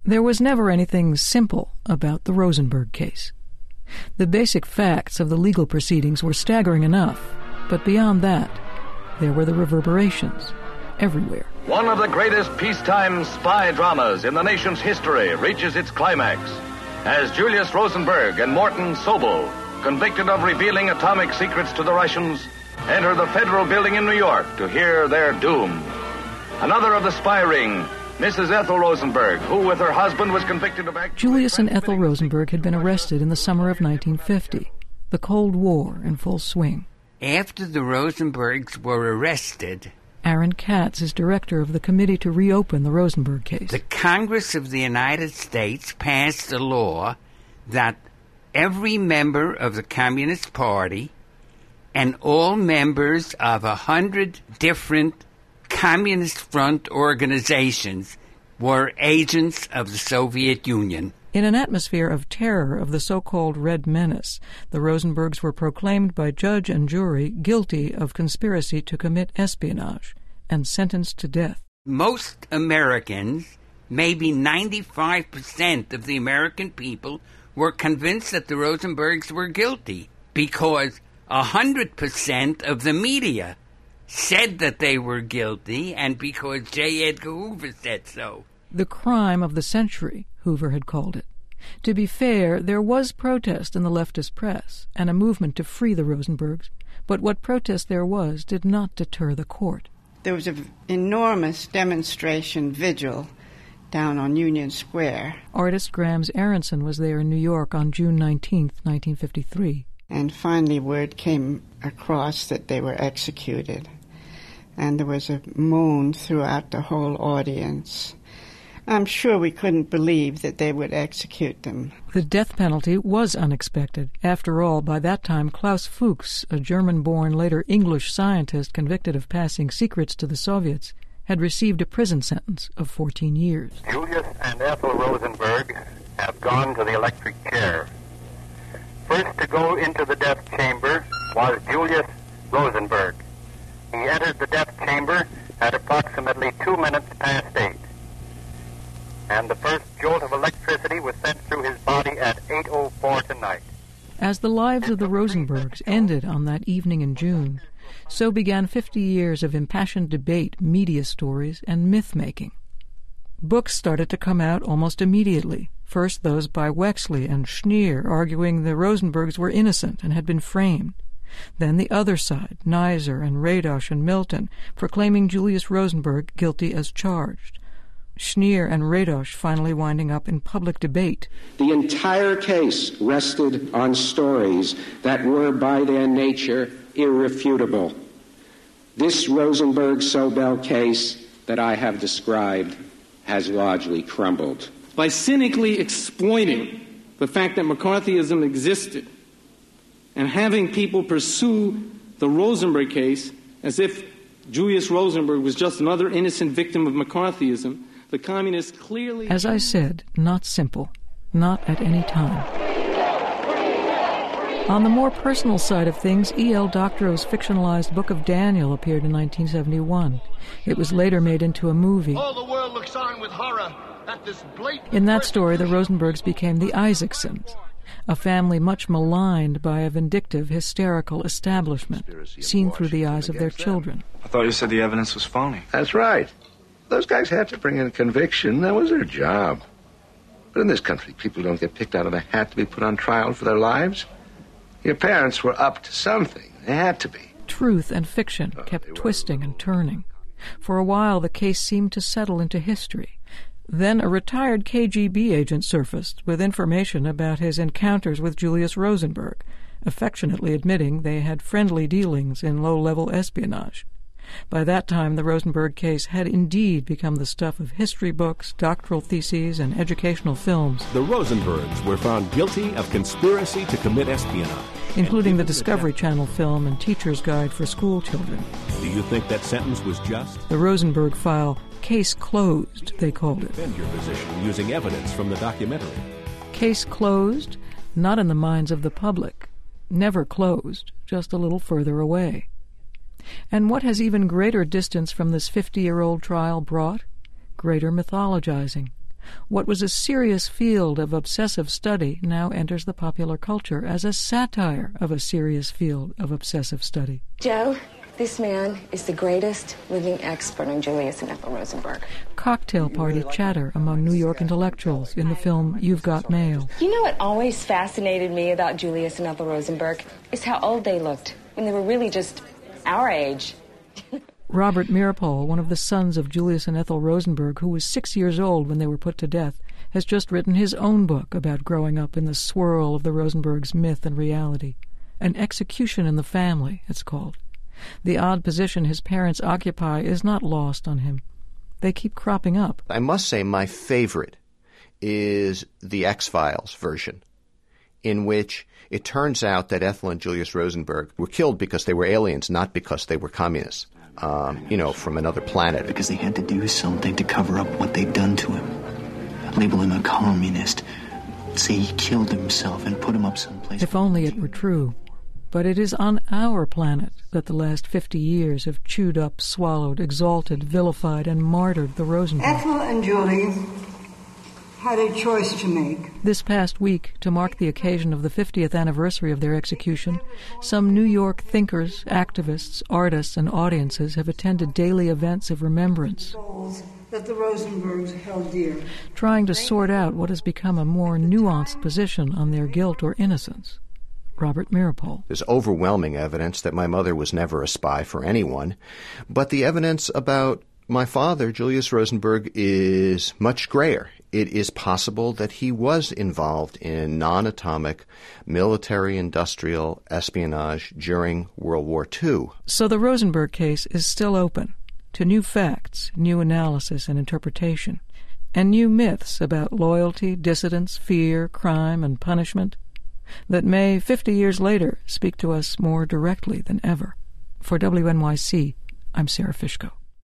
There was never anything simple about the Rosenberg case. The basic facts of the legal proceedings were staggering enough, but beyond that, there were the reverberations everywhere. One of the greatest peacetime spy dramas in the nation's history reaches its climax as Julius Rosenberg and Morton Sobel, convicted of revealing atomic secrets to the Russians, enter the federal building in New York to hear their doom. Another of the spy ring, Mrs. Ethel Rosenberg, who with her husband was convicted of... Julius and Ethel Rosenberg had been arrested in the summer of 1950, the Cold War in full swing. After the Rosenbergs were arrested... Aaron Katz is director of the committee to reopen the Rosenberg case. The Congress of the United States passed a law that every member of the Communist Party and all members of 100 different Communist Front organizations were agents of the Soviet Union. In an atmosphere of terror of the so-called Red Menace, the Rosenbergs were proclaimed by judge and jury guilty of conspiracy to commit espionage and sentenced to death. Most Americans, maybe 95% of the American people, were convinced that the Rosenbergs were guilty because 100% of the media said that they were guilty, and because J. Edgar Hoover said so. The crime of the century, Hoover had called it. To be fair, there was protest in the leftist press and a movement to free the Rosenbergs, but what protest there was did not deter the court. There was an enormous demonstration vigil down on Union Square. Artist Grams Aronson was there in New York on June 19, 1953. And finally word came across that they were executed. And there was a moan throughout the whole audience. I'm sure we couldn't believe that they would execute them. The death penalty was unexpected. After all, by that time, Klaus Fuchs, a German-born, later English scientist convicted of passing secrets to the Soviets, had received a prison sentence of 14 years. Julius and Ethel Rosenberg have gone to the electric chair. First to go into the death chamber was Julius Rosenberg. He entered the death chamber at approximately 2 minutes past 8. And the first jolt of electricity was sent through his body at 8:04 tonight. As the lives of the Rosenbergs ended on that evening in June, so began 50 years of impassioned debate, media stories, and myth-making. Books started to come out almost immediately. First those by Wexley and Schneer, arguing the Rosenbergs were innocent and had been framed. Then the other side, Neiser and Radosh and Milton, proclaiming Julius Rosenberg guilty as charged. Schneer and Radosh finally winding up in public debate. The entire case rested on stories that were by their nature irrefutable. This Rosenberg-Sobel case that I have described has largely crumbled. By cynically exploiting the fact that McCarthyism existed and having people pursue the Rosenberg case as if Julius Rosenberg was just another innocent victim of McCarthyism, the communists clearly... As I said, not simple, not at any time. On the more personal side of things, E.L. Doctorow's fictionalized Book of Daniel appeared in 1971. It was later made into a movie. All the world looks on with horror at this blatant... In that story, the Rosenbergs became the Isaacsons, a family much maligned by a vindictive, hysterical establishment, seen through the eyes of their children. I thought you said the evidence was phony. That's right. Those guys had to bring in a conviction. That was their job. But in this country, people don't get picked out of a hat to be put on trial for their lives. Your parents were up to something. They had to be. Truth and fiction kept twisting and turning. For a while, the case seemed to settle into history. Then a retired KGB agent surfaced with information about his encounters with Julius Rosenberg, affectionately admitting they had friendly dealings in low-level espionage. By that time, the Rosenberg case had indeed become the stuff of history books, doctoral theses, and educational films. The Rosenbergs were found guilty of conspiracy to commit espionage, including the Discovery Channel film and Teacher's Guide for School Children. Do you think that sentence was just? The Rosenberg file, case closed, they called it. Defend your position using evidence from the documentary. Case closed, not in the minds of the public. Never closed, just a little further away. And what has even greater distance from this 50-year-old trial brought? Greater mythologizing. What was a serious field of obsessive study now enters the popular culture as a satire of a serious field of obsessive study. Joe, this man is the greatest living expert on Julius and Ethel Rosenberg. Cocktail party chatter among New York intellectuals in the film You've Got Mail. You know what always fascinated me about Julius and Ethel Rosenberg is how old they looked when they were really just our age. Robert Meeropol, one of the sons of Julius and Ethel Rosenberg, who was 6 years old when they were put to death, has just written his own book about growing up in the swirl of the Rosenbergs' myth and reality. An Execution in the Family, it's called. The odd position his parents occupy is not lost on him. They keep cropping up. I must say my favorite is the X-Files version, in which it turns out that Ethel and Julius Rosenberg were killed because they were aliens, not because they were communists. From another planet. Because they had to do something to cover up what they'd done to him. Label him a communist. Say he killed himself and put him up someplace. If only it were true. But it is on our planet that the last 50 years have chewed up, swallowed, exalted, vilified, and martyred the Rosenbergs. Ethel and Julie had a choice to make. This past week, to mark the occasion of the 50th anniversary of their execution, some New York thinkers, activists, artists, and audiences have attended daily events of remembrance, that the Rosenbergs held dear, trying to sort out what has become a more nuanced position on their guilt or innocence. Robert Meeropol. There's overwhelming evidence that my mother was never a spy for anyone, but the evidence about my father, Julius Rosenberg, is much grayer. It is possible that he was involved in non-atomic military-industrial espionage during World War II. So the Rosenberg case is still open to new facts, new analysis and interpretation, and new myths about loyalty, dissidence, fear, crime, and punishment that may, 50 years later, speak to us more directly than ever. For WNYC, I'm Sarah Fishko.